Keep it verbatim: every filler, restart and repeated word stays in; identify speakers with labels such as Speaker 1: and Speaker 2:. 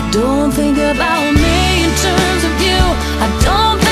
Speaker 1: Don't think about me in terms of you. I don't